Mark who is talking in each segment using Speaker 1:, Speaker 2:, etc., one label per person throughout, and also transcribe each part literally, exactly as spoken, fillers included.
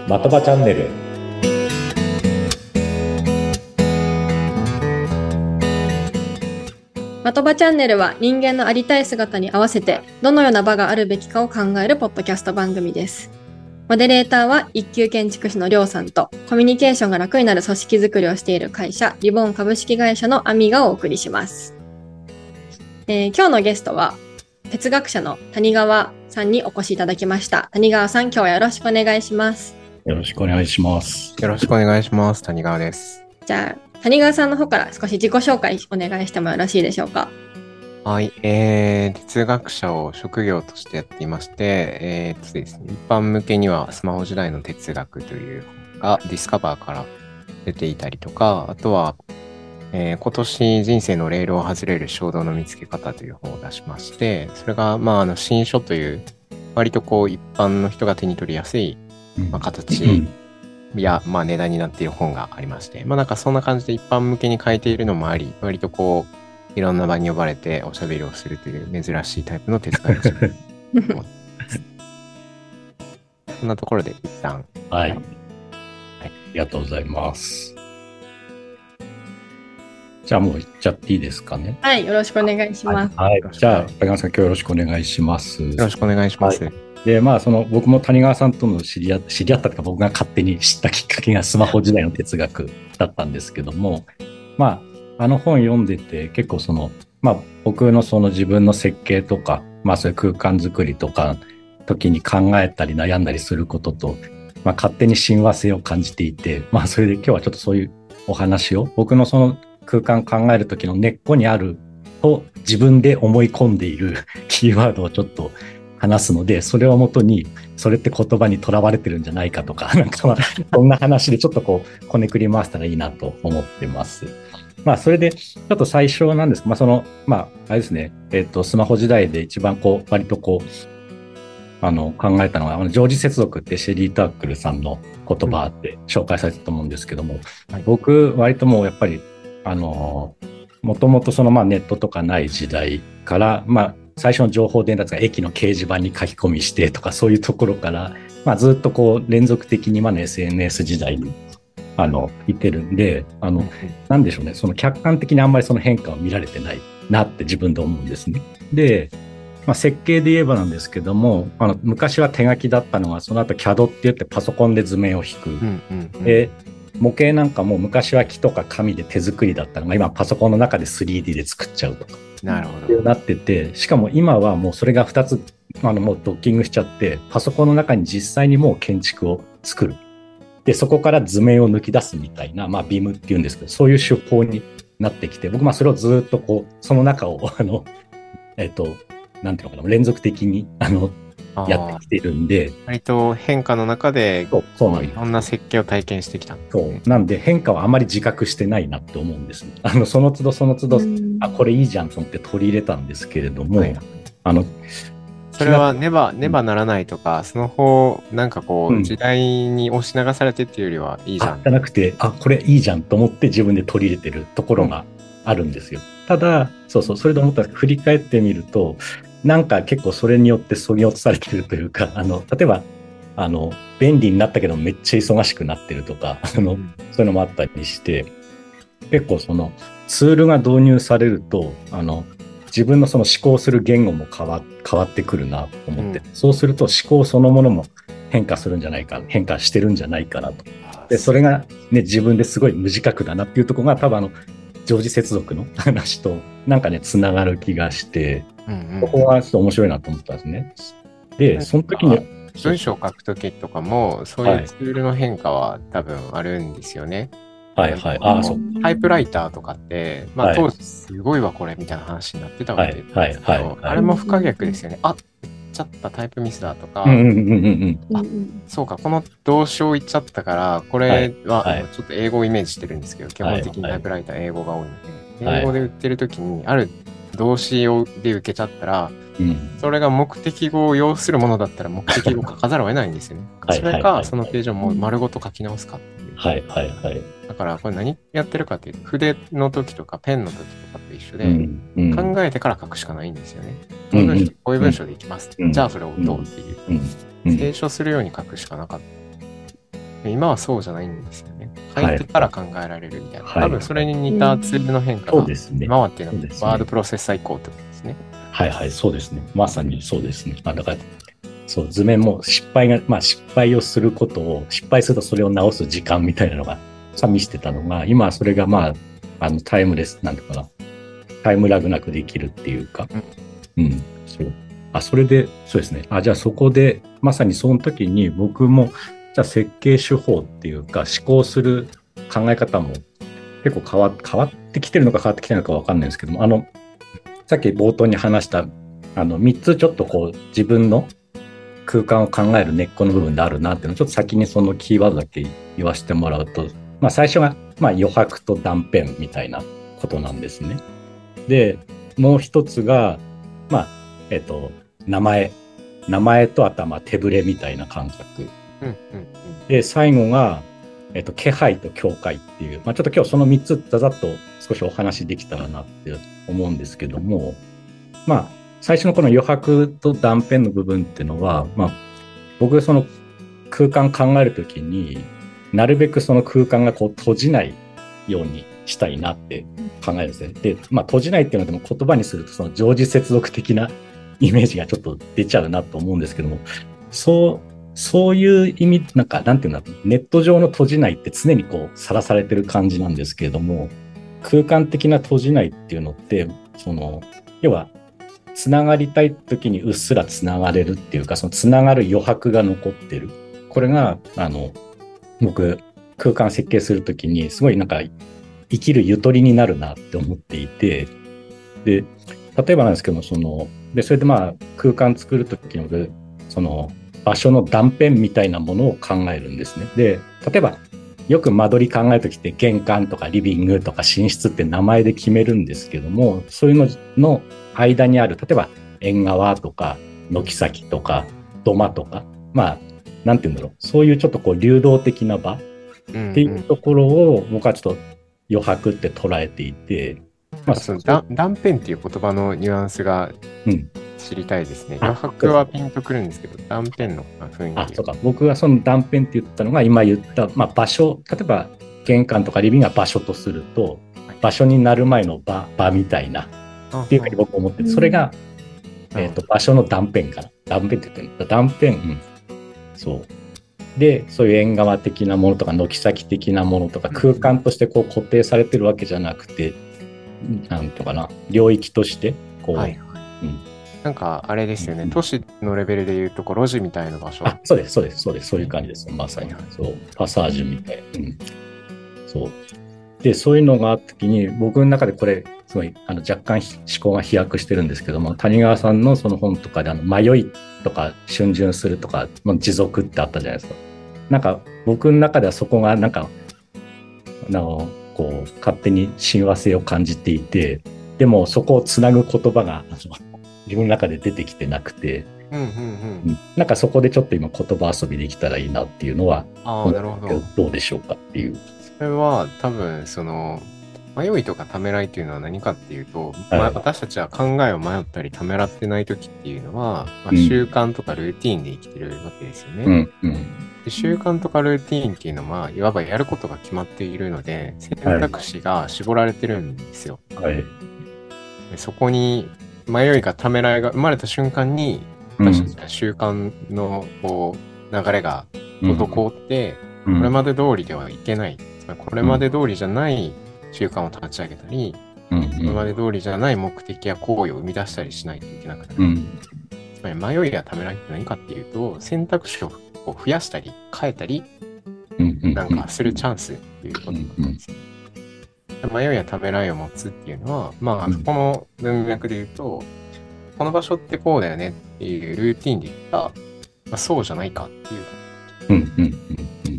Speaker 1: 的場チャンネル。
Speaker 2: 的場チャンネルは人間のありたい姿に合わせてどのような場があるべきかを考えるポッドキャスト番組です。モデレーターは一級建築士のりょうさんとコミュニケーションが楽になる組織づくりをしている会社リボン株式会社のアミがお送りします。えー、今日のゲストは哲学者の谷川さんにお越しいただきました。谷川さん、今日はよろしくお願いします。
Speaker 1: よろしくお願いします。
Speaker 3: よろしくお願いします。谷川です。
Speaker 2: じゃあ谷川さんの方から少し自己紹介お願いしてもよろしいでしょうか。
Speaker 3: はい、えー、哲学者を職業としてやっていまして、えー、っとですね、一般向けにはスマホ時代の哲学という本がディスカバーから出ていたりとか、あとは、えー、今年人生のレールを外れる衝動の見つけ方という本を出しまして、それが、まあ、あの新書という割とこう一般の人が手に取りやすい、まあ、形や、まあ、値段になっている本がありまして、まあなんかそんな感じで一般向けに書いているのもあり、割とこういろんな場に呼ばれておしゃべりをするという珍しいタイプの哲学者そんなところで一旦
Speaker 1: はい、はい、ありがとうございます。じゃあもう行っちゃっていいですかね。
Speaker 2: はい、よろしくお願いします。
Speaker 1: はい、はい、じゃあ谷川さん、今日よろしくお願いします。よ
Speaker 3: ろしくお願いします。はい、
Speaker 1: でまあその僕も谷川さんとの知り合っ知り合ったというか、僕が勝手に知ったきっかけがスマホ時代の哲学だったんですけども、まああの本読んでて結構その、まあ、僕のその自分の設計とか、まあ、そういう空間作りとか時に考えたり悩んだりすることと、まあ、勝手に親和性を感じていて、まあ、それで今日はちょっとそういうお話を僕のその空間考える時の根っこにあると自分で思い込んでいるキーワードをちょっと話すので、それをもとにそれって言葉にとらわれてるんじゃないかとか、なんかまあそんな話でちょっとこうこねくり回したらいいなと思ってます。まあ、それで、ちょっと最初なんですけど、まあ、その、まあ、あれですね、えっと、スマホ時代で一番こう、割とこう、あの、考えたのは、あの常時接続ってシェリー・タークルさんの言葉って紹介されてたと思うんですけども、うんはい、僕、割ともうやっぱり、あの、もともとその、まあ、ネットとかない時代から、まあ、最初の情報伝達が駅の掲示板に書き込みしてとか、そういうところから、まあ、ずっとこう、連続的に今の エスエヌエス 時代に、あの言ってるんで、あの、うん、なんでしょうね、その客観的にあんまりその変化を見られてないなって自分で思うんですね。で、まあ、設計で言えばなんですけども、あの昔は手書きだったのがその後 キャド って言ってパソコンで図面を引く、うんうんうん、で模型なんかも昔は木とか紙で手作りだったのが今パソコンの中で スリーディー で作っちゃうとか
Speaker 3: なるほど
Speaker 1: なってて、しかも今はもうそれがふたつあのもうドッキングしちゃってパソコンの中に実際にもう建築を作る。でそこから図面を抜き出すみたいな、まあ、ビームっていうんですけど、そういう手法になってきて、僕まあそれをずっとこうその中をあのえっとなんていうのかな、連続的にあのやってきているんで、
Speaker 3: 割と変化の中で
Speaker 1: そうそうなんです。
Speaker 3: いろんな設計を体験してきた。
Speaker 1: そうなんで変化はあまり自覚してないなって思うんです、ね、あのその都度その都度あこれいいじゃんと思って取り入れたんですけれども、はい、あの
Speaker 3: それはねばねばならないとか、スマホなんかこう時代に押し流されてっていうよりはいいじゃん、
Speaker 1: うん、じゃなくて、あこれいいじゃんと思って自分で取り入れてるところがあるんですよ、うん、ただそうそうそれで思ったら振り返ってみるとなんか結構それによって削ぎ落とされてるというか、あの例えばあの便利になったけどめっちゃ忙しくなってるとかあの、うん、そういうのもあったりして、結構そのツールが導入されるとあの自分のその思考する言語も変わ、変わってくるなと思って、うん、そうすると思考そのものも変化するんじゃないか、変化してるんじゃないかなと。で、それがね、自分ですごい無自覚だなっていうところが多分あの、常時接続の話となんかね、つながる気がして、うんうん、ここはちょっと面白いなと思ったんですね。で、その時に、
Speaker 3: 文章を書くときとかも、そういうツールの変化は多分あるんですよね。
Speaker 1: はいはい。ああ、そう。
Speaker 3: タイプライターとかって、まあ、はい、当時すごいわこれみたいな話になってたわけですけど、はいはいはいはい、あれも不可逆ですよね。あ、言っちゃったタイプミスだとか、うんうんうんうん、あ、そうか、この動詞を言っちゃったから、これはちょっと英語をイメージしてるんですけど、基本的にタイプライター英語が多いので、はいはい、英語で売ってる時にある動詞をで受けちゃったら、うん、それが目的語を要するものだったら目的語を書かざるを得ないんですよね。それか、そのページをもう丸ごと書き直すかっていう。
Speaker 1: はいはいはい。
Speaker 3: だからこれ何やってるかっていうと、筆の時とかペンの時とかと一緒で、うんうん、考えてから書くしかないんですよね。こういう文章、こういう文章でいきます、うん。じゃあそれを打とうっていう、うんうん、清書するように書くしかなかった。 今はそうじゃないんですよね。書いてから考えられるみたいな。
Speaker 1: はい、
Speaker 3: 多分それに似たツールの変化が、今はっていうのはワードプロセッサー移行ってことですね。
Speaker 1: はいはい、そうですね。まさにそうですね。あだからそう図面も失敗が、まあ、失敗をすることを、失敗するとそれを直す時間みたいなのが見してたのが、今はそれがまあ、あのタイムレス、なんていうかな、タイムラグなくできるっていうか、うん、うん、そう。あ、それで、そうですね。あ、じゃあそこで、まさにその時に僕も、じゃあ設計手法っていうか、思考する考え方も結構変わ、変わってきてるのか変わってきてるのかわかんないんですけども、あの、さっき冒頭に話した、あの、みっつちょっとこう、自分の空間を考える根っこの部分であるなっていうのを、ちょっと先にそのキーワードだけ言わせてもらうと、まあ最初が、まあ余白と断片みたいなことなんですね。で、もう一つが、まあ、えっと、名前。名前と頭、手ぶれみたいな感覚。
Speaker 3: うんうんうん、
Speaker 1: で、最後が、えっと、気配と境界っていう、まあちょっと今日そのみっつざざっと少しお話できたらなって思うんですけども、まあ、最初のこの余白と断片の部分っていうのは、まあ、僕その空間考えるときになるべくその空間がこう閉じないようにしたいなって考えるんですね。で、まあ、閉じないっていうのでも言葉にするとその常時接続的なイメージがちょっと出ちゃうなと思うんですけども、そうそういう意味、なんかなんていうんだろう、ネット上の閉じないって常にこうさらされてる感じなんですけれども、空間的な閉じないっていうのってその要はつながりたい時にうっすらつながれるっていうか、そのつながる余白が残ってる。これが、あの、僕、空間設計するときに、すごいなんか、生きるゆとりになるなって思っていて、で、例えばなんですけど、その、で、それでまあ、空間作るときの、その、場所の断片みたいなものを考えるんですね。で、例えば、よく間取り考えるときって玄関とかリビングとか寝室って名前で決めるんですけども、そういうのの間にある、例えば縁側とか軒先とか土間とか、まあ、なんていうんだろう、そういうちょっとこう流動的な場っていうところを僕はちょっと余白って捉えていて、
Speaker 3: まあ、その断片っていう言葉のニュアンスが知りたいですね。うん、余白はピンとくるんですけど、断片の雰囲気。
Speaker 1: あ、そうか。僕がその断片って言ったのが今言った、まあ、場所、例えば玄関とかリビングが場所とすると、場所になる前の場、場みたいなっていうふうに僕は思ってて、それが、えっと、場所の断片かな。断片って言ってるんだ。断片、うん。そう。で、そういう縁側的なものとか、軒先的なものとか、空間としてこう固定されてるわけじゃなくて、なんとかな、領域として、こう、はいはい、
Speaker 3: うん、なんかあれですよね、うん、都市のレベルでいうとこう路地みたいな場所。
Speaker 1: あ、そうです、そうです、そうです、そういう感じです、まさに。そう、パサージュみたいな。うん、そう。で、そういうのがあった時に、僕の中でこれ、すごいあの若干思考が飛躍してるんですけども、谷川さんのその本とかであの迷いとか逡巡するとかの持続ってあったじゃないですか。なんか僕の中ではそこがなんかあのこう勝手に親和性を感じていて、でもそこをつなぐ言葉が自分の中で出てきてなくて、うんうんうん、なんかそこでちょっと今言葉遊びできたらいいなっていうのは、
Speaker 3: あ、なるほど。
Speaker 1: どうでしょうかっていう。
Speaker 3: それは多分その迷いとかためらいっていうのは何かっていうと、はい、まあ、私たちは考えを迷ったりためらってない時っていうのは、まあ、習慣とかルーティーンで生きてるわけですよね。うんうん、で習慣とかルーティーンっていうのは、いわばやることが決まっているので、選択肢が絞られてるんですよ。はい、でそこに迷いがためらいが生まれた瞬間に、私たちは習慣のこう流れが滞って、うん、これまで通りではいけない。つまりこれまで通りじゃない習慣を立ち上げたり、うんうん、これまで通りじゃない目的や行為を生み出したりしないといけなくなる。うん、つまり迷いやためらいって何かっていうと、選択肢を増やしたり変えたり、うんうん、なんかするチャンスっていうことなんですよ。うんうん、迷いやためらいを持つっていうのは、まあ、この文脈で言うと、この場所ってこうだよねっていうルーティンで言ったら、まあ、そうじゃないかっていう。うんうんうんうん、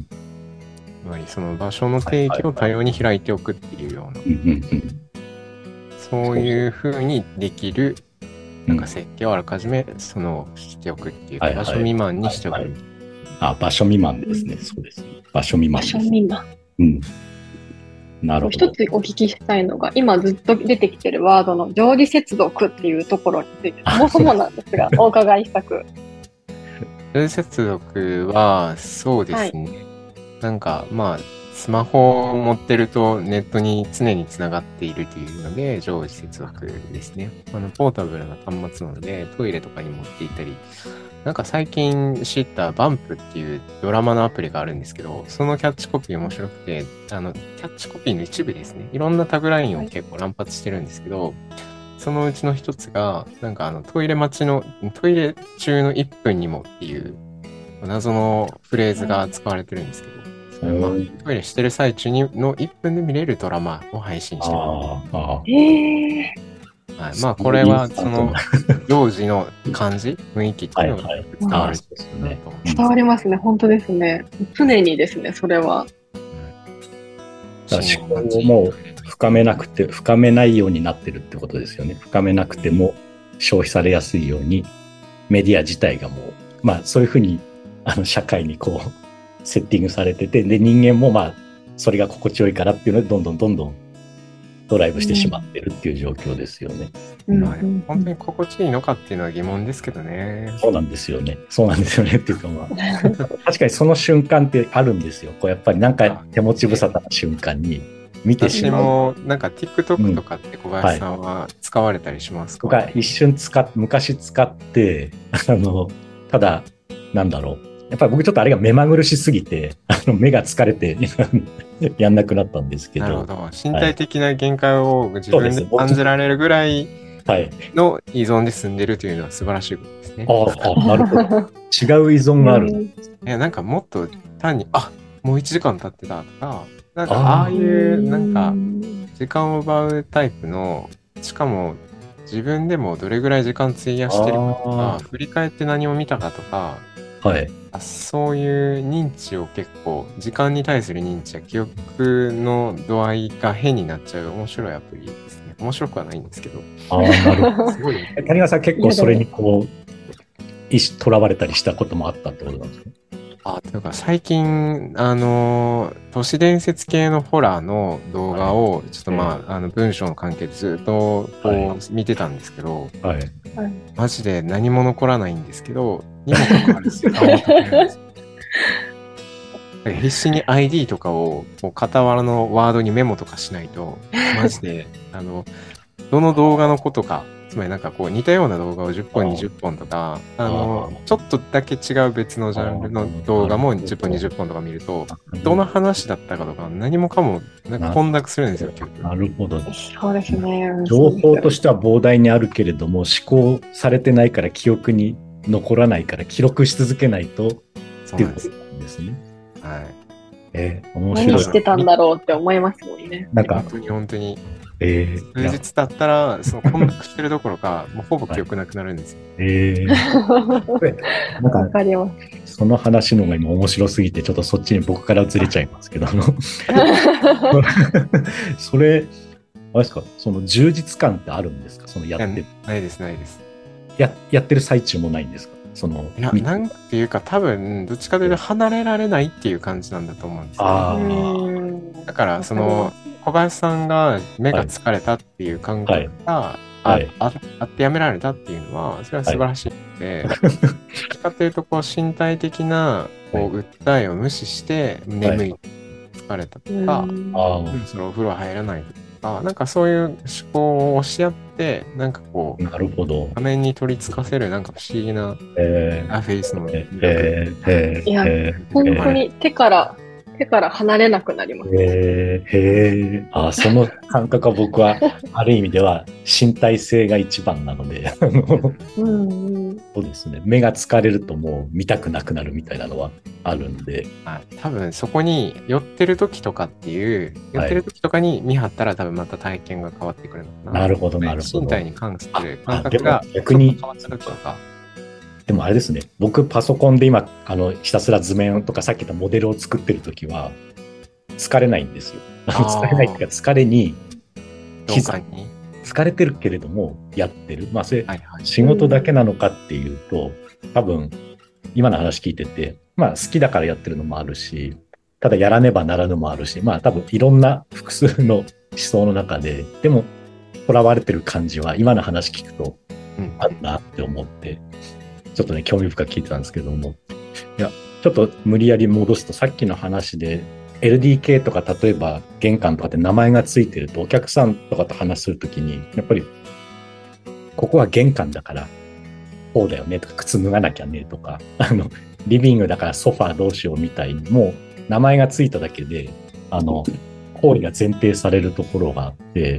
Speaker 3: つまりその場所の定義を多様に開いておくっていうような、そういうふうにできるなんか設計をあらかじめそのしておくっていうか、場所未満にしておく。はいはいはい、
Speaker 1: あ、場所未満ですね。そうですね。場所未満です。
Speaker 2: 場所未満。うん。
Speaker 1: なるほど。
Speaker 2: 一つお聞きしたいのが、今ずっと出てきてるワードの常時接続っていうところについて、そもそもなんですが、お伺いしたく。
Speaker 3: 常時接続は、そうですね。はい、 なんかまあスマホを持ってるとネットに常につながっているというので常時接続ですね。あのポータブルな端末なのでトイレとかに持っていったり、なんか最近知ったバンプっていうドラマのアプリがあるんですけど、そのキャッチコピー面白くて、あのキャッチコピーの一部ですね、いろんなタグラインを結構乱発してるんですけど、そのうちの一つがなんかあのトイレ待ちのトイレ中のいっぷんにもっていう謎のフレーズが使われてるんですけど、それはまあトイレしてる最中にのいっぷんで見れるドラマを配信してる。
Speaker 1: ああ。
Speaker 2: えー、
Speaker 3: はい、まあこれはその幼児の感じ雰囲気っていうのが伝わる
Speaker 1: ですね。
Speaker 4: 伝わりますね。本当ですね。常にですね、それは。
Speaker 1: 思考をもう深めなくて深めないようになってるってことですよね。深めなくても消費されやすいようにメディア自体がもうまあそういうふうにあの社会にこうセッティングされてて、で人間もまあそれが心地よいからっていうのでどんどんどんどんドライブしてしまってるっていう状況ですよね。
Speaker 3: うんまあ、本当に心地いいのかっていうのは疑問ですけどね。
Speaker 1: そうなんですよね。そうなんですよねっていうかまあ確かにその瞬間ってあるんですよ。こうやっぱりなんか手持ち無沙汰な瞬間に見てしまう。
Speaker 3: 私もなんか TikTok とかって小林さんは使われたりしますか？
Speaker 1: 僕は一瞬使っ昔使ってあのただなんだろう。やっぱり僕ちょっとあれが目まぐるしすぎてあの目が疲れてやんなくなったんですけど。
Speaker 3: なるほど。身体的な限界を自分で感じられるぐらいの依存で済んでるというのは素晴らしいことですね。
Speaker 1: ああ、なるほど。違う依存がある。
Speaker 3: いや、なんかもっと単に、あ、もういちじかん経ってたとか、なんかああいうなんか時間を奪うタイプの、しかも自分でもどれぐらい時間費やしてるかとか、振り返って何を見たかとか、
Speaker 1: はい、
Speaker 3: そういう認知を結構時間に対する認知や記憶の度合いが変になっちゃう面白いアプリですね。面白くはないんですけど。
Speaker 1: ああ、なるほど。すごい。谷川さん結構それにこうとらわれたりしたこともあったってことなんですか？
Speaker 3: あ、というか最近あの都市伝説系のホラーの動画をちょっとまあ、はい、あの文章の関係でずっとこう、はい、見てたんですけど、はい、マジで何も残らないんですけど、にもかかわらず時間をかけるんですよ。必死に アイディー とかをこう傍らのワードにメモとかしないと、マジであのどの動画のことか、つまりなんかこう似たような動画をじゅっぽんにじゅっぽんとか、あのちょっとだけ違う別のジャンルの動画もじゅっぽんにじゅっぽんとか見ると、どの話だったかとか何もかもなんか混濁するんですよ。
Speaker 1: なるほど。
Speaker 4: そうですね。
Speaker 1: 情報としては膨大にあるけれども、思考されてないから記憶に残らないから記録し続けないとっていうことなんですね。
Speaker 3: はい。
Speaker 1: えー、面白い。
Speaker 4: 何してたんだろうって思いますもんね。
Speaker 3: なんか本当に本当に。
Speaker 1: え
Speaker 3: ー、数日経ったら、その混濁してるどころか、もうほぼ記憶なくなるんですよ。
Speaker 1: えー、なんか
Speaker 4: わかります。
Speaker 1: その話のが今面白すぎて、ちょっとそっちに僕からずれちゃいますけど、それ、あれですか、その充実感ってあるんですか？そのやってる。
Speaker 3: ないです、ないです。
Speaker 1: や、やってる最中もないんですか？その
Speaker 3: いや、なんていうか、多分、どっちかというと離れられないっていう感じなんだと思うんですよ、ね。あだから、その、小林さんが目が疲れたっていう感覚が、はい、あ, あってやめられたっていうのは、それは素晴らしいので、はい、どっちかというと、こう、身体的なこう訴えを無視して、眠い、疲れたとか、はい、そのお風呂入らないとか、なんかそういう思考を押し合って、なんかこう、
Speaker 1: なるほど。
Speaker 3: 画面に取り付かせる、なんか不思議な、
Speaker 1: えー、
Speaker 3: アフェイスの魅力。
Speaker 1: えーえー、
Speaker 4: いや、えー、本当に手から、手から離れなくなります。
Speaker 1: へえ、へえ、あ、その感覚は僕はある意味では身体性が一番なので、うんうん、そうですね。目が疲れるともう見たくなくなるみたいなのはあるんで、
Speaker 3: あ、多分そこに寄ってる時とかっていう寄ってる時とかに見張ったら多分また体験が変わってくるのかな。
Speaker 1: なるほどなるほど。
Speaker 3: 身体に関する感覚が
Speaker 1: 逆に
Speaker 3: 変わった時とか。
Speaker 1: でもあれですね、僕パソコンで今あのひたすら図面とかさっき言ったモデルを作ってるときは疲れないんですよ。疲れないっていうか疲れに気づに疲れてるけれどもやってる。まあそれ、はいはい、仕事だけなのかっていうと多分今の話聞いてて、まあ好きだからやってるのもあるし、ただやらねばならぬもあるし、まあ多分いろんな複数の思想の中で、でも囚われてる感じは今の話聞くとあるなって思って。ちょっとね、興味深く聞いてたんですけども。いや、 ちょっと無理やり戻すと、さっきの話で エルディーケー とか例えば玄関とかって名前がついてると、お客さんとかと話するときにやっぱりここは玄関だからこうだよねとか、靴脱がなきゃねとか、あのリビングだからソファーどうしようみたいに、もう名前がついただけであの行為が前提されるところがあって、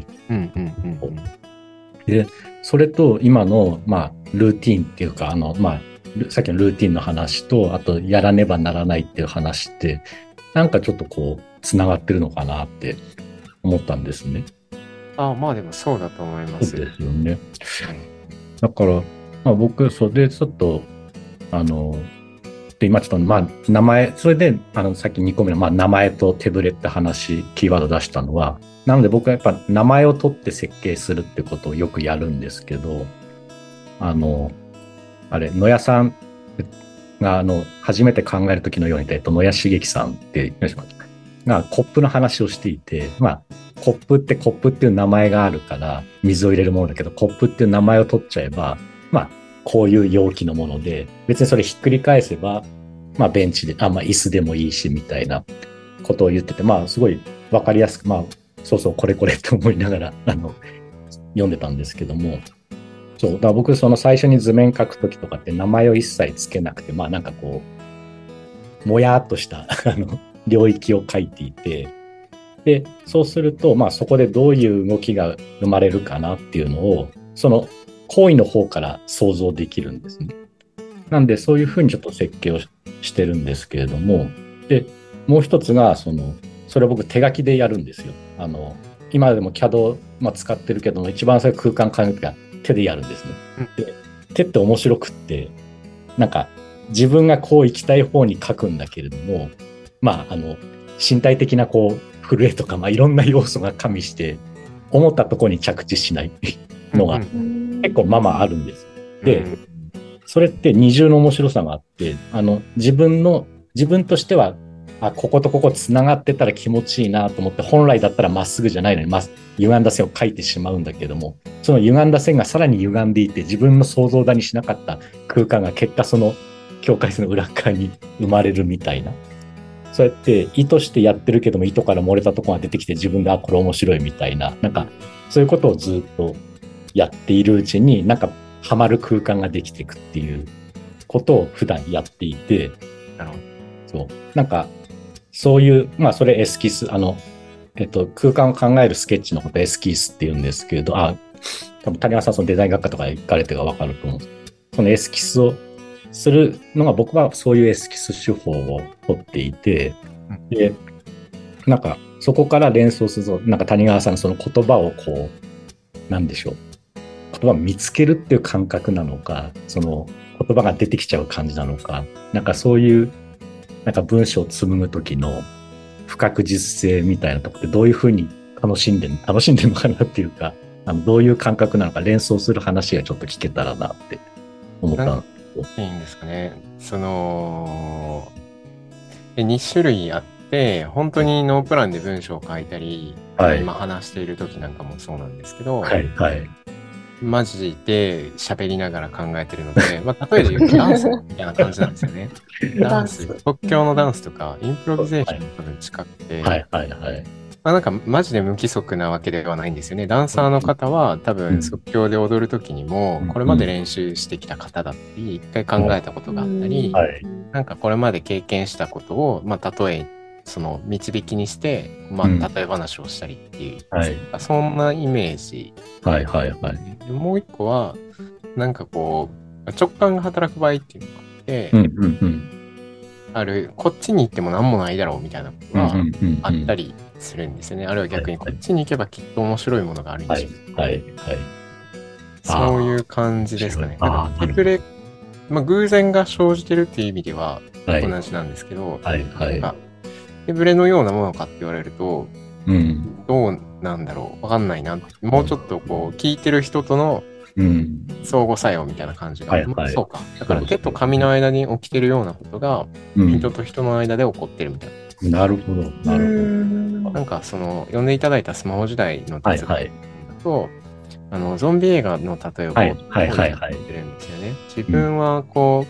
Speaker 3: うんうんうんうん、
Speaker 1: でそれと今の、まあ、ルーティンっていうか、あの、まあ、さっきのルーティンの話と、あとやらねばならないっていう話って、なんかちょっとこうつながってるのかなって思ったんですね。
Speaker 3: ああ、まあでもそうだと思います。
Speaker 1: そうですよね。だから、まあ、僕それでちょっとあので今ちょっとまあ名前、それであのさっきにこめの、まあ、名前と手ぶれって話キーワード出したのは、なので僕はやっぱ名前を取って設計するってことをよくやるんですけど、あのあれ野谷さんがあの初めて考える時のように、えっと、野谷茂樹さんってがコップの話をしていて、まあコップってコップっていう名前があるから水を入れるものだけど、コップっていう名前を取っちゃえば、まあこういう容器のもので、別にそれひっくり返せば、まあベンチで、あ、まあ椅子でもいいしみたいなことを言ってて、まあすごいわかりやすく、まあそうそうこれこれって思いながらあの読んでたんですけども、そうだから僕その最初に図面書くときとかって名前を一切つけなくて、まあなんかこうもやっとしたあの領域を書いていて、でそうするとまあそこでどういう動きが生まれるかなっていうのをその行為の方から想像できるんですね。なんでそういうふうにちょっと設計をしてるんですけれども、でもう一つがそのそれを僕手書きでやるんですよ。あの今でも キャド、まあ、使ってるけども、一番最初空間考える時は手でやるんですね。で手って面白くって、なんか自分がこう行きたい方に書くんだけれども、まああの身体的なこう震えとか、まあ、いろんな要素が加味して思ったところに着地しないのが結構まあまああるんです。で、それって二重の面白さがあって、あの自分の自分としてはあこことここつながってたら気持ちいいなと思って、本来だったらまっすぐじゃないのに、ま、歪んだ線を描いてしまうんだけども、その歪んだ線がさらに歪んでいて、自分の想像だにしなかった空間が結果その境界線の裏側に生まれるみたいな。そうやって意図してやってるけども、意図から漏れたところが出てきて、自分であこれ面白いみたいな、なんかそういうことをずっとやっているうちに、なんかハマる空間ができていくっていうことを普段やっていて、
Speaker 3: なるほ
Speaker 1: ど。そうなんかそういう、まあそれエスキス、あの、えっと、空間を考えるスケッチのことエスキスって言うんですけれど、あ、多分谷川さんそのデザイン学科とか行かれてがわかると思うんです。そのエスキスをするのが、僕はそういうエスキス手法を取っていて、で、なんかそこから連想すると、なんか谷川さんのその言葉をこう、なんでしょう。言葉を見つけるっていう感覚なのか、その言葉が出てきちゃう感じなのか、なんかそういう、なんか文章を紡ぐ時の不確実性みたいなところでどういうふうに楽しんで楽しんでるのかなっていうか、あのどういう感覚なのか連想する話がちょっと聞けたらなって思ったんです
Speaker 3: いいんですかね。そのに種類あって、本当にノープランで文章を書いたり、はい、今話している時なんかもそうなんですけど、
Speaker 1: はいはい、マ
Speaker 3: ジで喋りながら考えてるので、まあ、例えで言うとダンスみたいな感じなんですよね。ダンス、即興のダンスとか、インプロビゼーションと多分近くて、
Speaker 1: はいはいはい。
Speaker 3: まあ、なんかマジで無規則なわけではないんですよね。ダンサーの方は多分即興で踊る時にも、これまで練習してきた方だったり、一回考えたことがあったり、なんかこれまで経験したことを、まあ、例え、その導きにして、まあ、例え話をしたりっていう、うんはい、そんなイメージ。
Speaker 1: はいはいはい。
Speaker 3: でもう一個は、なんかこう、直感が働く場合っていうのがあって、
Speaker 1: うんうんうん、
Speaker 3: ある、こっちに行っても何もないだろうみたいなことがあったりするんですよね。あるいは逆にこっちに行けばきっと面白いものがあるんですよ。
Speaker 1: はいはいはい。
Speaker 3: そういう感じですかね。なんかプレ、まあ、偶然が生じてるっていう意味では同じなんですけど、
Speaker 1: はいはいはい、
Speaker 3: 手ぶれのようなものかって言われると、
Speaker 1: うん、
Speaker 3: どうなんだろうわかんないな。もうちょっとこう聞いてる人との相互作用みたいな感じが、うんまあ、そうか。だから手と紙の間に起きてるようなことが、うん、人と人の間で起こってるみたい
Speaker 1: な。なるほどなるほど。
Speaker 3: なんかその読んでいただいたスマホ時代の哲学だと、はいはい、あのゾンビ映画の例えを
Speaker 1: はいはいはいはい
Speaker 3: 言ってるんですよね。自分はこう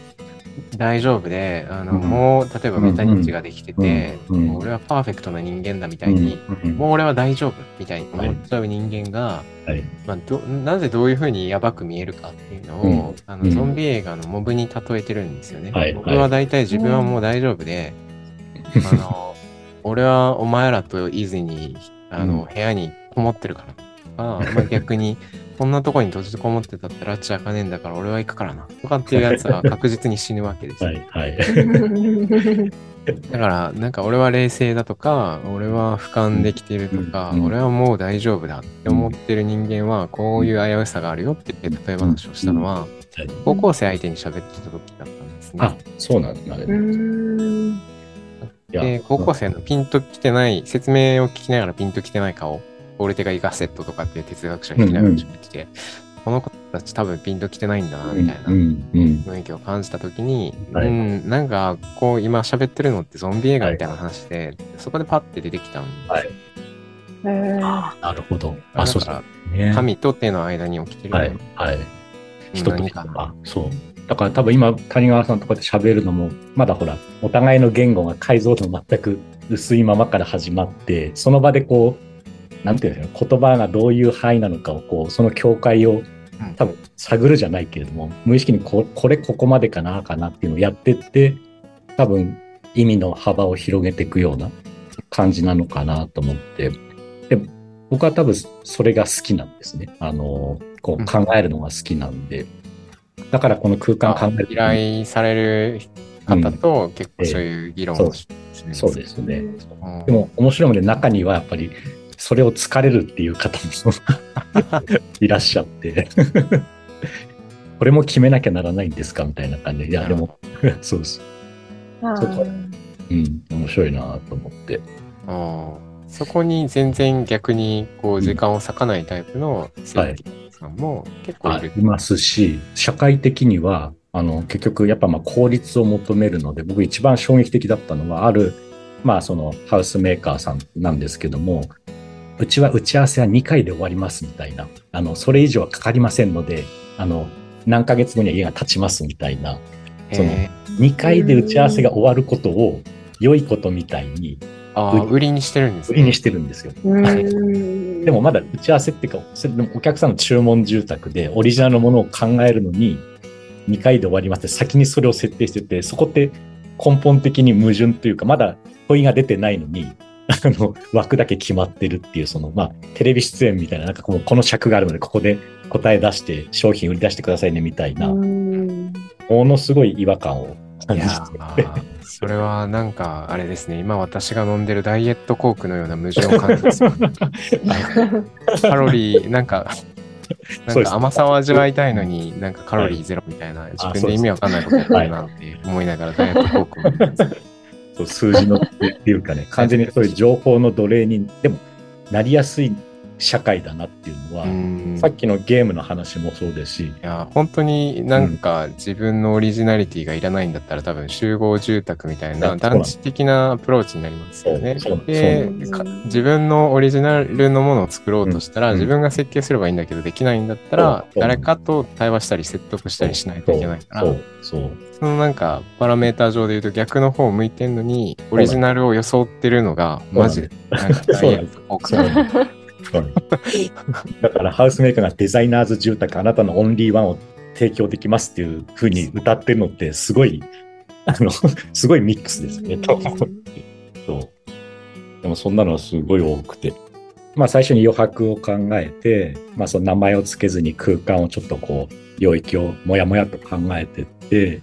Speaker 3: 大丈夫で、あの、
Speaker 1: うん
Speaker 3: もう例えばメタ認知ができてて、
Speaker 1: うんうん
Speaker 3: もう俺はパーフェクトな人間だみたいに、
Speaker 1: うんうん
Speaker 3: もう俺は大丈夫みたいに思っちゃう人間が、
Speaker 1: はい。
Speaker 3: まあ、どなぜどういうふうにやばく見えるかっていうのを、
Speaker 1: うん
Speaker 3: あの
Speaker 1: うん
Speaker 3: ゾンビ映画のモブに例えてるんですよね。
Speaker 1: はい
Speaker 3: 僕は大体自分はもう大丈夫で、あの俺はお前らとイズにあの、
Speaker 1: うん
Speaker 3: 部屋にこもってるからとか、まあ、逆にこんなとこに閉じこもってたったら拉致開かねえんだから俺は行くからなとかっていうやつは確実に死ぬわけですよ。
Speaker 1: はい。はい。
Speaker 3: だからなんか俺は冷静だとか俺は俯瞰できてるとか、
Speaker 1: うん
Speaker 3: 俺はもう大丈夫だって思ってる人間はこういう危うさがあるよって言って例え話をしたのは、
Speaker 1: はい
Speaker 3: 高校生相手に喋ってた時だったんですね。
Speaker 1: あ、そうなんだね。
Speaker 4: うん。
Speaker 1: いや
Speaker 3: で高校生のピンときてない説明を聞きながらピンときてない顔、俺手がイガセットとかっていう哲学者が聞きながら喋ってて、この子たち多分ピンときてないんだなみたいな
Speaker 1: うんうん
Speaker 3: 雰囲気を感じた時に、
Speaker 1: はい
Speaker 3: うんなんかこう今喋ってるのってゾンビ映画みたいな話で、そこでパッて出てきたんですよ。
Speaker 1: はい
Speaker 4: えー
Speaker 1: あなるほど。あ、
Speaker 3: だから
Speaker 1: そうそう。ね。
Speaker 3: 神と手の間に起きてる、
Speaker 1: はい。はい。人と
Speaker 3: 何か
Speaker 1: 人が。そう。だから多分今、谷川さんとこうやって喋るのも、まだほら、お互いの言語が解像度全く薄いままから始まって、その場でこう、なんていうんですかね、言葉がどういう範囲なのかを、こう、その境界を多分探るじゃないけれども、無意識にここれここまでかな、かなっていうのをやってって、多分意味の幅を広げていくような感じなのかなと思って、で僕は多分それが好きなんですね。あの、こう考えるのが好きなんで。だからこの空間考える。
Speaker 3: 依頼される方と結構そういう議論をしてるんです
Speaker 1: そうですね。
Speaker 3: うん
Speaker 1: でも面白いので中にはやっぱりそれを疲れるっていう方もいらっしゃって、これも決めなきゃならないんですかみたいな感じで、いや、でも、そうそう。
Speaker 4: あ
Speaker 1: そこ
Speaker 4: ー
Speaker 1: うん、面白いなと思って。
Speaker 3: うんそこに全然逆にこう時間を割かないタイプの正規さんも結構いる。
Speaker 1: いますし、社会的には、あの、結局やっぱまあ効率を求めるので、僕一番衝撃的だったのは、ある、まあそのハウスメーカーさんなんですけども、うちは打ち合わせはにかいで終わりますみたいな、あの、それ以上はかかりませんので、あの、何ヶ月後には家が建ちますみたいな、その
Speaker 3: へ
Speaker 1: にかいで打ち合わせが終わることを良いことみたいに
Speaker 3: ああ、売りにしてるんです
Speaker 1: 売りにしてるんですよ。
Speaker 4: うん
Speaker 1: でもまだ打ち合わせっていうか、それでもお客さんの注文住宅でオリジナルのものを考えるのににかいで終わりますって先にそれを設定してて、そこって根本的に矛盾というか、まだ問いが出てないのに、あの、枠だけ決まってるっていう、その、まあ、テレビ出演みたいな、なんかこうこの尺があるので、ここで答え出して商品売り出してくださいねみたいな、
Speaker 4: うん
Speaker 1: ものすごい違和感を感じ
Speaker 3: いや
Speaker 1: て。
Speaker 3: ーそれはなんかあれですね、今私が飲んでるダイエットコークのような矛盾を感じますよ。カロリー、なんか、なんか甘さを味わいたいのに、なんかカロリーゼロみたいな、自分で意味わかんないことやってるなって思いながらダイエットコークを飲んでます。
Speaker 1: そう数字のっていうかね、完全にそういう情報の奴隷にでもなりやすい社会だなっていうのは、
Speaker 3: うん
Speaker 1: さっきのゲームの話もそうですし、
Speaker 3: いや本当になんか自分のオリジナリティがいらないんだったら多分集合住宅みたいな
Speaker 1: うん
Speaker 3: 団地的なアプローチになりますよね。
Speaker 1: そうそう
Speaker 3: で
Speaker 4: そう
Speaker 3: か自分のオリジナルのものを作ろうとしたら、
Speaker 1: うん
Speaker 3: 自分が設計すればいいんだけどできないんだったら
Speaker 1: そう
Speaker 3: 誰かと対話したり説得したりしないといけないから、
Speaker 1: そうそう
Speaker 3: そのなんかパラメーター上で言うと逆の方を向いてんのにオリジナルを装ってるのがマジでなんかダイエット効果
Speaker 1: そうなんですそうなんですだからハウスメーカーがデザイナーズ住宅あなたのオンリーワンを提供できますっていう風に歌ってるのってすごいあのすごいミックスですねと思ってそうでもそんなのはすごい多くて、まあ最初に余白を考えて、まあその名前をつけずに空間をちょっとこう領域をもやもやと考えてって、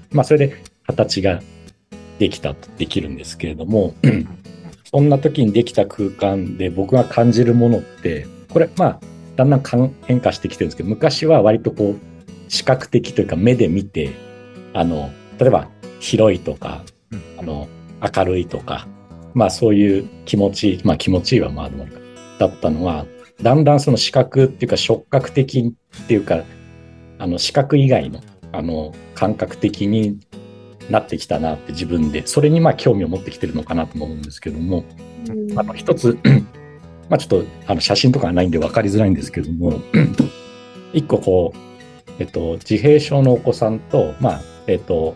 Speaker 1: まあそれで形ができたとできるんですけれども、そんな時にできた空間で僕が感じるものって、これまあだんだん変化してきてるんですけど、昔は割とこう視覚的というか目で見て、あの例えば広いとか、あの明るいとか、まあそういう気持ちいい、まあ気持ちいいはまあだったのは、だんだんその視覚っていうか触覚的っていうか、あの視覚以外のあの感覚的になってきたなって自分で、それにまあ興味を持ってきてるのかなと思うんですけども、あの一つまあちょっとあの写真とかがないんで分かりづらいんですけども、一個こう、えっと、自閉症のお子さんと、まあえっと、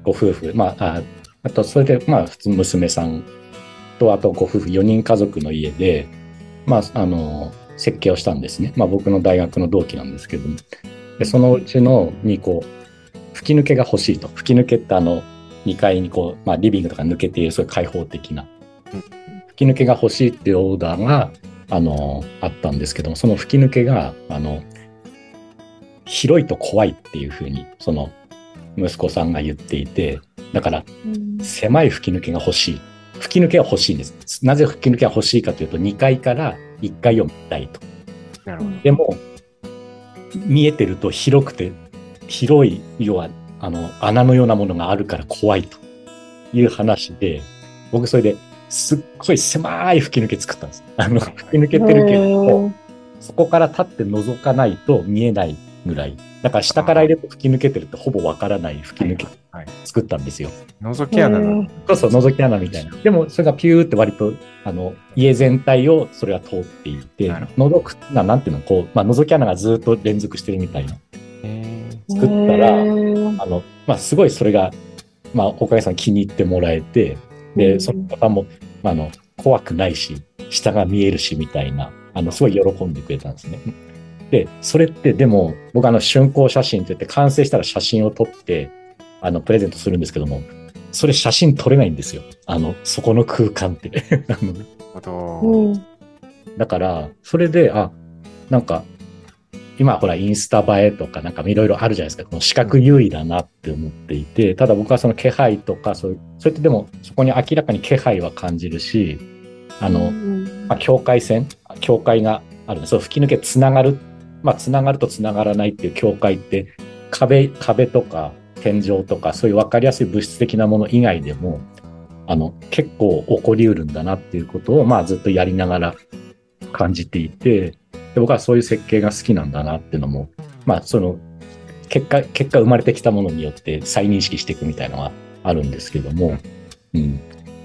Speaker 1: ご夫婦、まあ、ああとそれでまあ普通娘さんとあとご夫婦よにん家族の家で、まあ、あの設計をしたんですね。まあ、僕の大学の同期なんですけども、でそのうちのにこう吹き抜けが欲しいと。吹き抜けってあのにかいにこう、まあ、リビングとか抜けているそういう開放的な、うん、吹き抜けが欲しいっていうオーダーがあのあったんですけども、その吹き抜けがあの広いと怖いっていうふうにその息子さんが言っていて、だから狭い吹き抜けが欲しい。吹き抜けは欲しいんです。なぜ吹き抜けが欲しいかというと、にかいからいっかいを見たいと。
Speaker 3: なるほど。
Speaker 1: でも見えてると広くて、広い要はあの穴のようなものがあるから怖いという話で、僕それですっごい狭い吹き抜け作ったんです。あの吹き抜けてるけど、そこから立って覗かないと見えないぐらい。だから下から入れて吹き抜けてるとほぼわからない吹き抜け作ったんですよ。
Speaker 3: 覗き穴な
Speaker 1: そうそう、覗き穴みたいな。でもそれがピューって割とあの家全体をそれが通っていて、覗くななんていうのこう、まあ、覗き穴がずっと連続してるみたいな。作ったら、あのまあ、すごいそれが、まあ、おかげさん気に入ってもらえて、でその方も、まあ、あの怖くないし下が見えるしみたいな、あのすごい喜んでくれたんですね。でそれってでも僕あの竣工写真って言って完成したら写真を撮ってあのプレゼントするんですけども、それ写真撮れないんですよ、あのそこの空間ってだからそれであなんか今ほらインスタ映えとかなんかいろいろあるじゃないですか。この視覚優位だなって思っていて、ただ僕はその気配とかそういうそれってでもそこに明らかに気配は感じるし、あの、まあ、境界線境界があるんです。そう吹き抜けつながる、まあつながるとつながらないっていう境界って壁壁とか天井とかそういう分かりやすい物質的なもの以外でもあの結構起こりうるんだなっていうことをまあずっとやりながら感じていて。で僕はそういう設計が好きなんだなっていうのも、まあその結果結果生まれてきたものによって再認識していくみたいなのはあるんですけども、うん、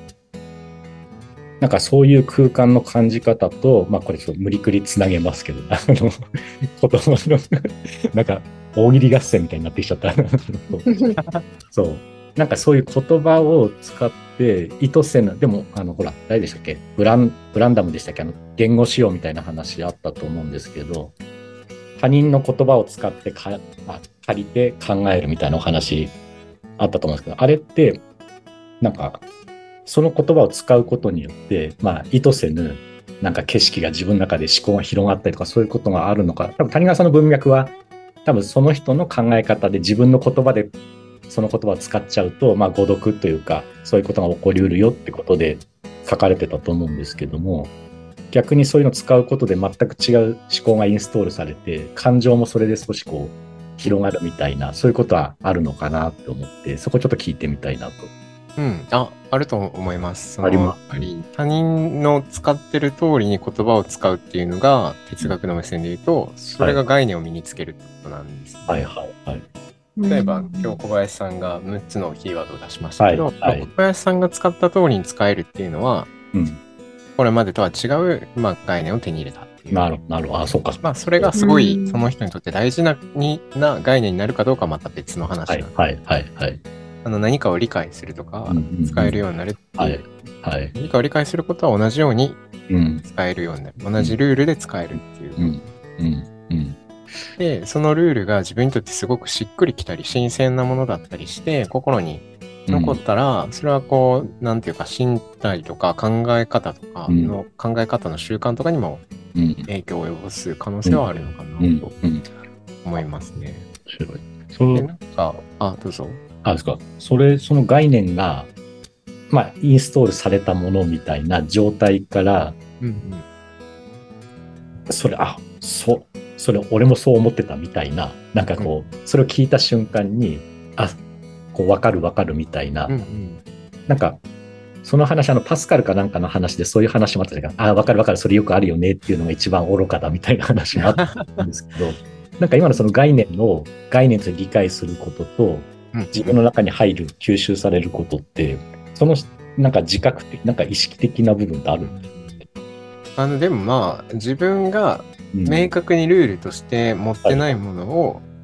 Speaker 1: なんかそういう空間の感じ方と、まあこれちょっと無理くりつなげますけど、あの言葉のなんか大喜利合戦みたいになってきちゃったそう。なんかそういう言葉を使って意図せぬ、でもあのほら誰でしたっけ、ブランブランダムでしたっけ、あの言語仕様みたいな話あったと思うんですけど、他人の言葉を使ってかあ借りて考えるみたいなお話あったと思うんですけど、あれってなんかその言葉を使うことによってまあ意図せぬなんか景色が自分の中で思考が広がったりとかそういうことがあるのか、多分谷川さんの文脈は多分その人の考え方で自分の言葉でその言葉を使っちゃうと、まあ、誤読というかそういうことが起こりうるよってことで書かれてたと思うんですけども、逆にそういうのを使うことで全く違う思考がインストールされて感情もそれで少しこう広がるみたいな、そういうことはあるのかなと思って、そこちょっと聞いてみたいなと。
Speaker 3: うん、あ、あると思います。その
Speaker 1: あります。
Speaker 3: 他人の使ってる通りに言葉を使うっていうのが哲学の目線で言うと、それが概念を身につけるってことなんですね。
Speaker 1: はいはいはい。
Speaker 3: 例えば、今日小林さんがむっつのキーワードを出しましたけど、はいはい、小林さんが使った通りに使えるっていうのは、うん、これまでとは違う、まあ、概念を手に入れたっていう。
Speaker 1: なるなるほど。あ、そうか。
Speaker 3: まあ、それがすごいその人にとって大事なにな概念になるかどうかはまた別の話なんで、
Speaker 1: はいはいはい、
Speaker 3: あの何かを理解するとか、うんうんうん、使えるようになるっていう、はいはい、何かを理解することは同じように使えるようになる。うん、同じルールで使えるっていう。うんうんうんで、そのルールが自分にとってすごくしっくりきたり、新鮮なものだったりして、心に残ったら、うん、それはこう、なんていうか、身体とか考え方とかの、うん、考え方の習慣とかにも影響を及ぼす可能性はあるのかなと思いますね。
Speaker 1: 面白い。そう
Speaker 3: で、なんか、あ、どうぞ。
Speaker 1: あ、ですか。それ、その概念が、まあ、インストールされたものみたいな状態から、うんうん、それ、あ、そう。それ俺もそう思ってたみたいな、なんかこう、うん、それを聞いた瞬間にあこう分かる分かるみたいな、うんうん、なんかその話あのパスカルかなんかの話でそういう話もあったじゃん。あ分かる分かるそれよくあるよねっていうのが一番愚かだみたいな話もあったんですけどなんか今のその概念の概念と理解することと自分の中に入る吸収されることってそのなんか自覚的なんか意識的な部分ってあるんですか？
Speaker 3: あのでもまあ自分が明確にルールとして持ってないものを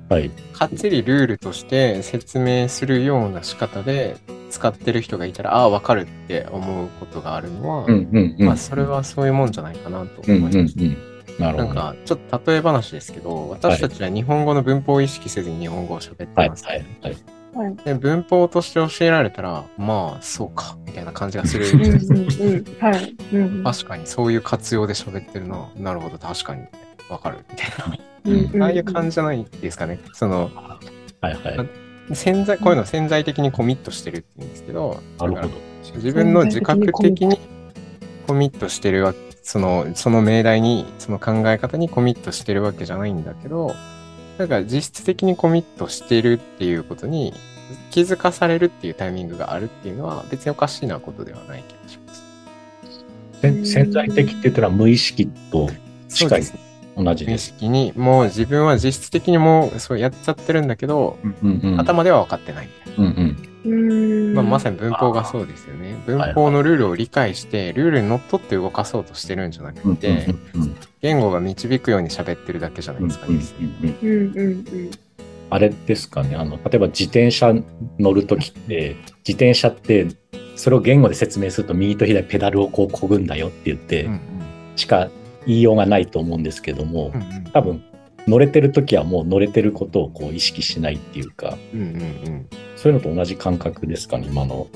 Speaker 1: はい。
Speaker 3: かっちりルールとして説明するような仕方で使ってる人がいたら、ああ、わかるって思うことがあるのは、
Speaker 1: うんうんうん。
Speaker 3: まあ、それはそういうもんじゃないかなと
Speaker 1: うんうんう
Speaker 3: 思います。
Speaker 1: ん。なるほど。
Speaker 3: なんか、ちょっと例え話ですけど、私たちは日本語の文法を意識せずに日本語を喋って
Speaker 1: はい
Speaker 3: ます、
Speaker 1: はいはい。
Speaker 4: はい。
Speaker 3: で、文法として教えられたら、まあ、そうか、みたいな感じがする。
Speaker 4: うんうんうん。はい。うんうん。
Speaker 3: 確かに、そういう活用で喋ってるな。なるほど、確かに。わかる。みたいな。
Speaker 1: うん
Speaker 3: ああいう感じじゃないですかね。その、
Speaker 1: はいはい。
Speaker 3: 潜在、こういうのを潜在的にコミットしてるって言うんですけど、
Speaker 1: なるほど。
Speaker 3: 自分の自覚的にコミットしてるわけ、その、その命題に、その考え方にコミットしてるわけじゃないんだけど、だから実質的にコミットしてるっていうことに気づかされるっていうタイミングがあるっていうのは別におかしいなことではない気がします。
Speaker 1: 潜在的って言ったら無意識と近い。同じ
Speaker 3: 無意
Speaker 1: です。
Speaker 3: 識にもう自分は実質的にもうそうやっちゃってるんだけど、
Speaker 1: うんうん、
Speaker 3: 頭では分かってないみたいな。
Speaker 1: うんうん
Speaker 3: まあ、まさに文法がそうですよね。文法のルールを理解して、ルールにのっとって動かそうとしてるんじゃなくて、言語が導くように喋ってるだけじゃないですか、ね。
Speaker 1: あれですかね、あの例えば自転車乗るときって、自転車ってそれを言語で説明すると右と左ペダルをこう漕ぐんだよって言って、うんうん、しか言いようがないと思うんですけども、うんうん、多分乗れてるときはもう乗れてることをこう意識しないっていうか、うんうんうん、そういうのと同じ感覚ですかね、今の。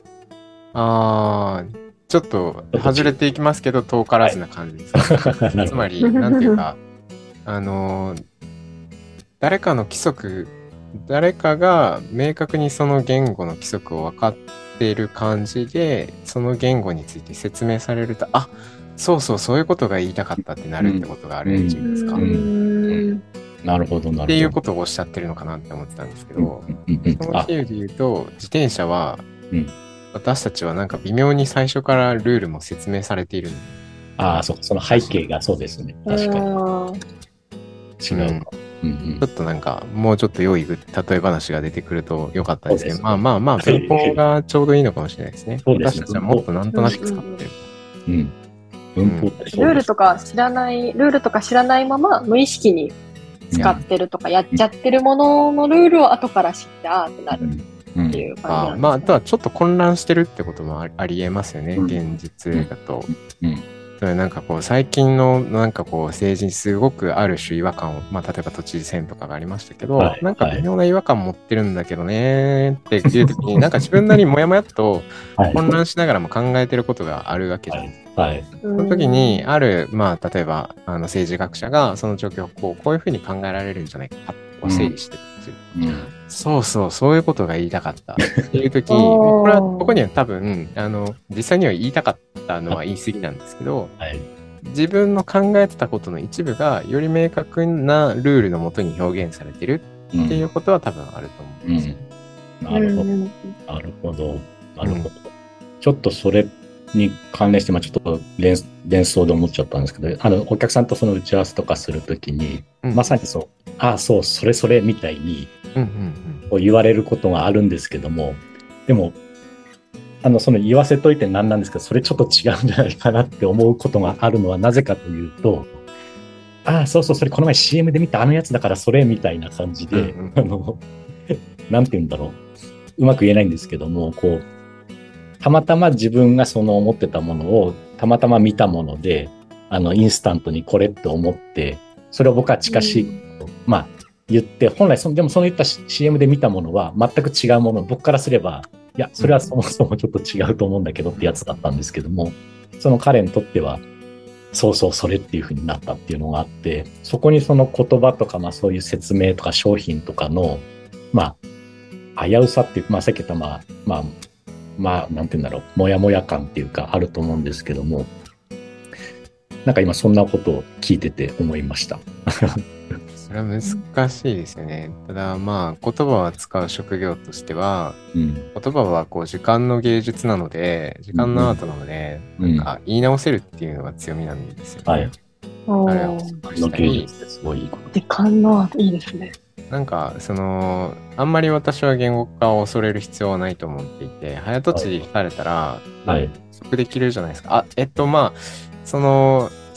Speaker 3: あー、ちょっと外れていきますけど、遠からずな感じです、ね。つまり、なんていうか、あのー、誰かの規則、誰かが明確にその言語の規則を分かっている感じで、その言語について説明されると、あ、そうそう、そういうことが言いたかったってなるってことがあるんじゃないですか。
Speaker 1: なるほど、なるほど。
Speaker 3: っていうことをおっしゃってるのかなって思ってたんですけど、うんうんうん、その比喩で言うと、自転車は、うん、私たちはなんか微妙に最初からルールも説明されている。
Speaker 1: ああ、そう、その背景がそうですね。確かに。違う、うん
Speaker 3: うんうん、ちょっとなんか、もうちょっと良い例え話が出てくるとよかったですけど、ね、まあまあまあ、文法がちょうどいいのかもしれないですね。そうですね。私たちはもっとなんとなく使ってる。
Speaker 1: うんうん文法って
Speaker 4: ルールとか知らない、ルールとか知らないまま無意識に使ってるとかやっちゃってるもののルールを後から知ってあーってなるっていう感じなんですね。
Speaker 3: あまあ、あとはちょっと混乱してるってこともありえますよね、うん、現実だと。うんうんなんかこう最近のなんかこう政治にすごくある種違和感を、まあ、例えば都知事選とかがありましたけど、はい、なんか微妙な違和感持ってるんだけどねっていう時に、なんか自分なりにもやもやっと混乱しながらも考えてることがあるわけじゃないですか。はいはい、その時にある、まあ、例えばあの政治学者がその状況をこうこういうふうに考えられるんじゃないかを整理してるんですよ。うんうんそうそう、そういうことが言いたかったっていう時これはここには多分あの実際には言いたかったのは言い過ぎなんですけど、はい、自分の考えてたことの一部がより明確なルールのもとに表現されてるっていうことは多分あると思うんですよ、
Speaker 1: うんうん、なるほど、なるほど、なるほど、うん、ちょっとそれに関連して、まあ、ちょっと 連, 連想で思っちゃったんですけど、あのお客さんとその打ち合わせとかするときに、うん、まさにそう、ああ、そう、それそれみたいに、うんうんうん、言われることがあるんですけども、でも、あのその言わせといてなんなんですけど、それちょっと違うんじゃないかなって思うことがあるのはなぜかというと、ああ、そうそう、それこの前 シーエム で見たあのやつだからそれみたいな感じで、うんうん、あのなんて言うんだろう、うまく言えないんですけども、こう、たまたま自分がその思ってたものをたまたま見たもので、あのインスタントにこれって思って、それを僕は近しい、うん、まあ言って、本来そのでもその言った シーエム で見たものは全く違うもの、僕からすればいやそれはそもそもちょっと違うと思うんだけどってやつだったんですけども、その彼にとってはそうそうそれっていう風になったっていうのがあって、そこにその言葉とか、まあそういう説明とか商品とかのまあ危うさっていう、まあさっき言ったまあまあまあ、なんて言うんだろう、もやもや感っていうかあると思うんですけども、なんか今そんなことを聞いてて思いました。
Speaker 3: それは難しいですよね。ただまあ言葉を使う職業としては、うん、言葉はこう時間の芸術なので、時間のアートなので、うん、なんか言い直せるっていうのが強みなんですよね。はい。あれは
Speaker 4: の芸術ですごいいいこと。時間のアートいいですね。
Speaker 3: なんかそのあんまり私は言語化を恐れる必要はないと思っていて、早とちりされたら、はい、即できるじゃないですか。あ、えっとまあその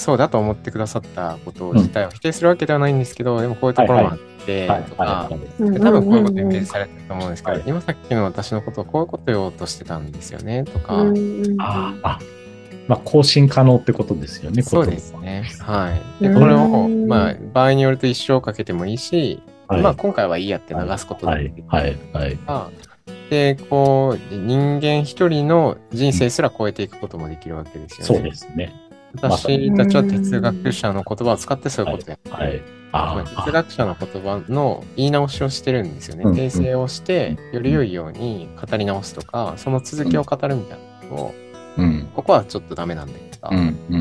Speaker 3: そうだと思ってくださったこと自体を否定するわけではないんですけど、うん、でもこういうところもあってとか、多分こういうことイメージされてると思うんですけど、はい、今さっきの私のことをこういうこと言おうとしてたんですよねとか、
Speaker 1: ああ、まあ、更新可能ってことですよね。
Speaker 3: そうですね。はい。で、これを、まあ、場合によると一生かけてもいいし、はい、まあ、今回はいいやって流すことだって、
Speaker 1: はい、はい、はい。
Speaker 3: で、こう、人間一人の人生すら超えていくこともできるわけですよね。
Speaker 1: そうですね。
Speaker 3: 私たちは哲学者の言葉を使ってそういうことやって、はいはい、あ哲学者の言葉の言い直しをしてるんですよね。訂正をして、より良いように語り直すとか、その続きを語るみたいなことを、うん、ここはちょっとダメなんだけど、うんうん、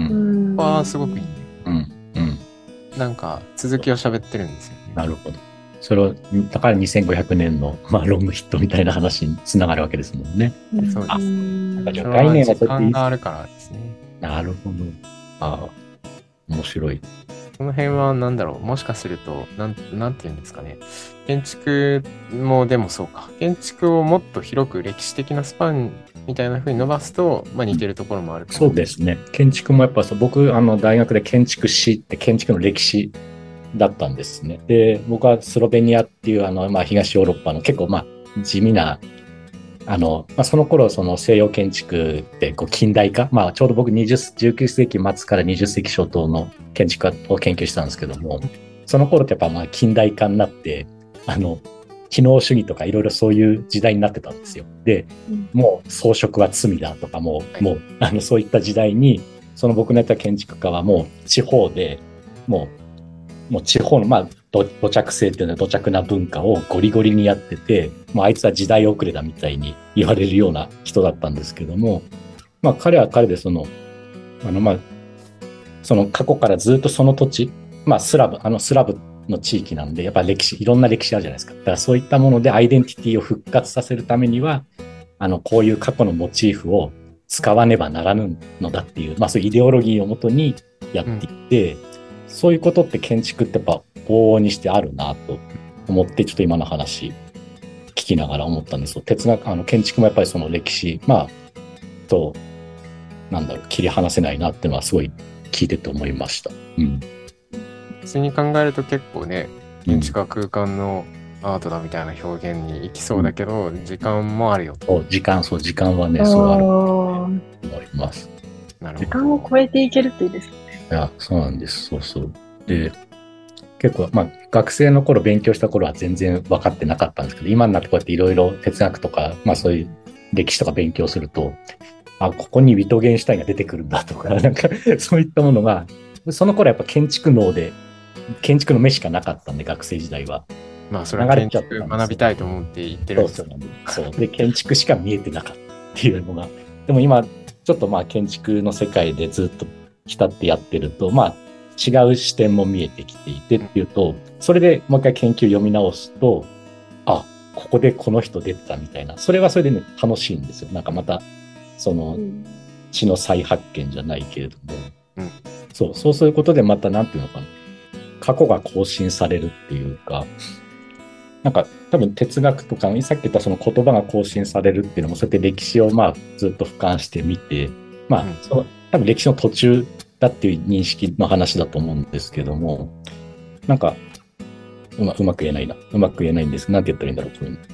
Speaker 3: ここはすごくいいね。うんうん、なんか続きを喋ってるんですよね。
Speaker 1: なるほど。それをだからにせんごひゃくねんの、まあ、ロングヒットみたいな話につながるわけですもんね。
Speaker 3: そうです。概念は時間があるからですね。
Speaker 1: なるほど。ああ、面白い。
Speaker 3: この辺は何だろう、もしかすると、なん、なんていうんですかね。建築もでもそうか。建築をもっと広く歴史的なスパンみたいな風に伸ばすと、まあ似てるところもあるかも。
Speaker 1: そうですね。建築もやっぱそう、僕、あの、大学で建築史って建築の歴史だったんですね。で、僕はスロベニアっていう、あの、まあ東ヨーロッパの結構、まあ地味な、あの、まあ、その頃、その西洋建築ってこう近代化、まあ、ちょうど僕にじゅう、じゅうきゅう世紀末からにじゅっ世紀初頭の建築を研究したんですけども、その頃ってやっぱまあ近代化になって、あの、機能主義とかいろいろそういう時代になってたんですよ。で、もう装飾は罪だとか、もう、もう、あの、そういった時代に、その僕のやった建築家はもう地方で、もう、もう地方の、まあ、土着性っていうのは土着な文化をゴリゴリにやってて、まあ、あいつは時代遅れだみたいに言われるような人だったんですけども、まあ彼は彼でその、あのまあ、その過去からずっとその土地、まあスラブ、あのスラブの地域なんで、やっぱ歴史、いろんな歴史あるじゃないですか。だからそういったものでアイデンティティを復活させるためには、あの、こういう過去のモチーフを使わねばならぬのだっていう、まあそういうイデオロギーをもとにやっていて、うん、そういうことって建築ってやっぱ往々にしてあるなと思って、ちょっと今の話聞きながら思ったんですよ。哲学、あの建築もやっぱりその歴史、まあ、と、なんだろう、切り離せないなっていうのはすごい聞いてて思いました。うん。
Speaker 3: 普通に考えると結構ね、建築は空間のアートだみたいな表現に行きそうだけど、うん、時間もあるよと。
Speaker 1: そう、時間、そう、時間はね、そうあると思います。
Speaker 4: なるほど。時間を超えていけるっていいですね。
Speaker 1: いや、そうなんです。そうそう。で、結構、まあ、学生の頃勉強した頃は全然分かってなかったんですけど、今になってこうやっていろいろ哲学とか、まあそういう歴史とか勉強すると、あ、ここにウィトゲンシュタインが出てくるんだとか、なんかそういったものが、その頃やっぱ建築脳で、建築の目しかなかったんで、学生時代は。
Speaker 3: まあそれは建築学びたいと思って言ってるんですよ。
Speaker 1: そうそう。で、建築しか見えてなかったっていうのが。でも今、ちょっとまあ建築の世界でずっと浸ってやってると、まあ、違う視点も見えてきていてっていうと、それでもう一回研究読み直すと、あ、ここでこの人出てたみたいな、それはそれでね、楽しいんですよ。なんかまた、その、血の再発見じゃないけれども、うん、そう、そうすることでまた、なんていうのかな、過去が更新されるっていうか、なんか多分哲学とか、さっき言ったその言葉が更新されるっていうのも、そうやって歴史をまあずっと俯瞰してみて、まあ、うん、その多分歴史の途中だっていう認識の話だと思うんですけども、なんかうま、うまく言えないな。うまく言えないんです。なんて言ったらいいんだろう、こういうの。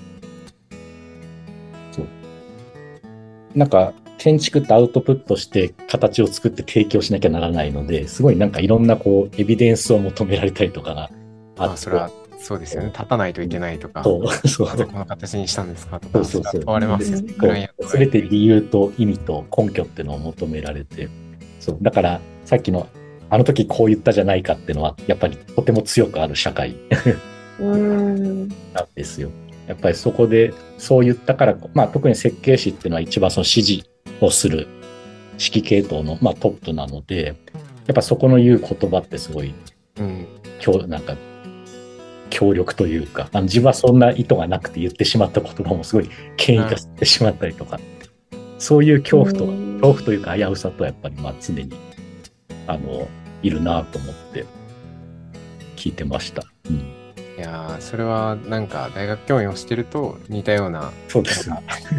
Speaker 1: そう。なんか、建築ってアウトプットして形を作って提供しなきゃならないので、すごいなんかいろんなこう、エビデンスを求められたりとかがあって。
Speaker 3: あ、それはそうですよね。立たないといけないとか。
Speaker 1: そう、そう。
Speaker 3: なぜこの形にしたんですかとか。
Speaker 1: そうそうそう。
Speaker 3: 問われますよね。
Speaker 1: すべて理由と意味と根拠っていうのを求められて。そう。だから、さっきのあの時こう言ったじゃないかっていうのは、やっぱりとても強くある社会なんですよ。やっぱりそこでそう言ったから、まあ特に設計士っていうのは一番その指示をする指揮系統の、まあ、トップなので、やっぱそこの言う言葉ってすごい、うん、なんか強力というか、あの自分はそんな意図がなくて言ってしまった言葉もすごい権威化してしまったりとか、そういう恐怖と、恐怖というか危うさとやっぱりまあ常にあの、いるなと思って聞いてました。うん、
Speaker 3: いやー、それはなんか大学教員をしてると似たような
Speaker 1: そうです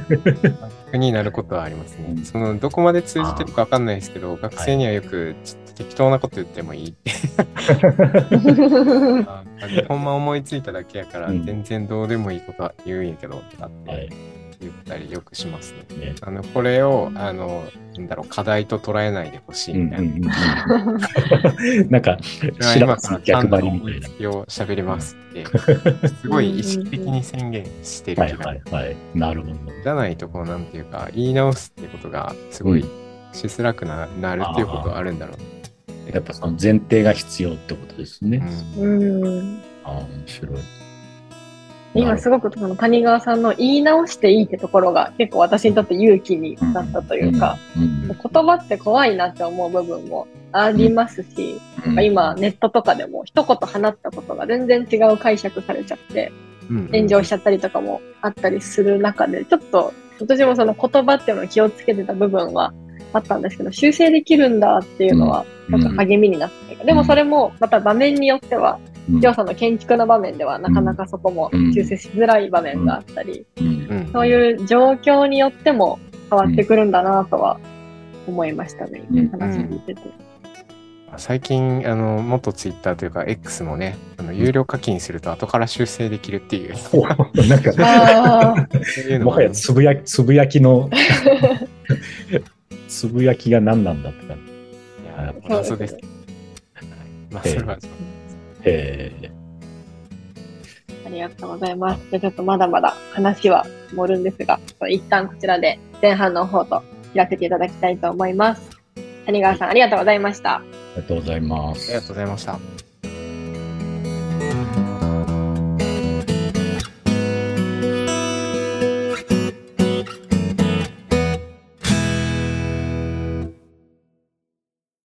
Speaker 3: になることはありますね。うん、そのどこまで通じてるかわかんないですけど、学生にはよくちょっと適当なこと言ってもいいってあほんま思いついただけやから、うん、全然どうでもいいことは言うんやけどとかって言ったりよくしますね。ねあのこれをあのなんだろう課題と捉えないでほしいみたいな。うんうんうん、
Speaker 1: なんか
Speaker 3: 今から逆張りみたいな。を喋りますってすごい意識的に宣言してる気が。
Speaker 1: はいはいはい。なるほど。
Speaker 3: じゃないとこうなんていうか言い直すってことがすごいしづらく な, なるっていうことはあるんだろう。
Speaker 1: やっぱその前提が必要ってことですね。
Speaker 4: うん。うん、
Speaker 1: ああ面白い。
Speaker 4: 今すごくその谷川さんの言い直していいってところが結構私にとって勇気になったというか、うんうんうん、言葉って怖いなって思う部分もありますし、うん、今ネットとかでも一言放ったことが全然違う解釈されちゃって炎上しちゃったりとかもあったりする中で、ちょっと私もその言葉っていうのを気をつけてた部分はあったんですけど、修正できるんだっていうのはちょっと励みになって、うん、でもそれもまた場面によってはりょうさんの建築の場面ではなかなかそこも修正しづらい場面があったり、うんうん、そういう状況によっても変わってくるんだなとは思いましたね、うん、話聞いてて。
Speaker 3: 最近あの元ツイッターというか X もね、あの有料課金すると後から修正できるっていう、
Speaker 1: なんかもはやつぶやきつぶやきのつぶやきが何なんだって感じ。
Speaker 3: いや謎です。まあそれはそう
Speaker 1: えー、
Speaker 4: ありがとうございます。じゃあちょっとまだまだ話は盛るんですが、一旦こちらで前半の方と開けていただきたいと思います。谷川さん、ありがとうございました。
Speaker 1: ありがとうございます。
Speaker 3: ありがとうございました。